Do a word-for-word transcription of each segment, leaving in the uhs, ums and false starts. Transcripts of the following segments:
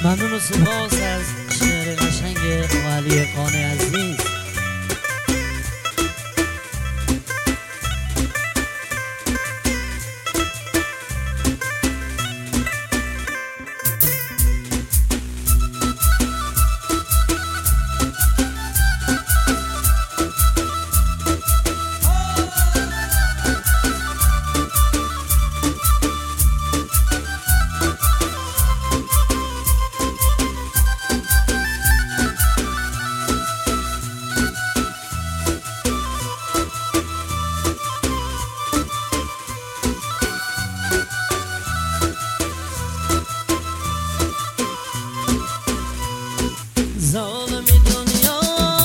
ممنون و سپاس از شعر قشنگ علی قانی عزیز. ظالمی دنیا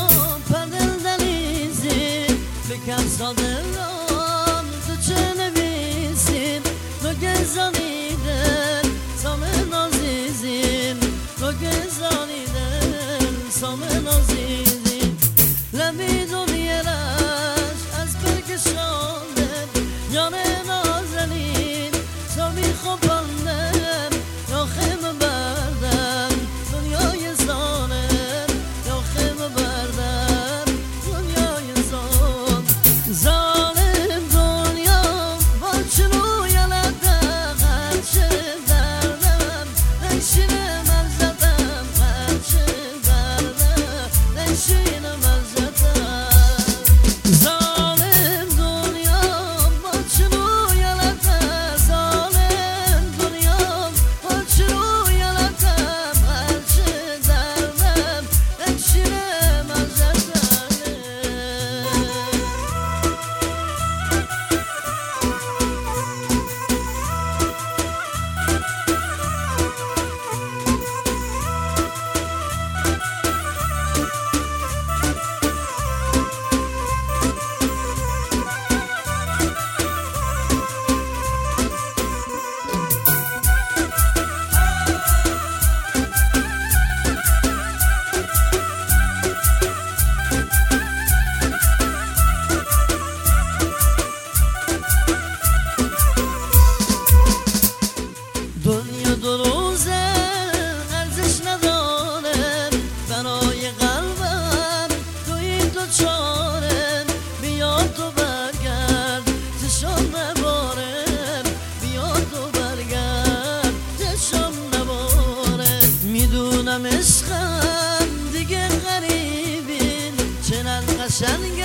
پدل دلیزی بکن صادران تو چه نویسیم تو گزانیدن سامن عزیزیم تو گزانیدن سامن عزیزیم لبی دنیرش از برکشاندم یان نازنین سامی خوباندم یا خیم بردم دنیای زانه عشقم دیگه غریبین چنان قشنگ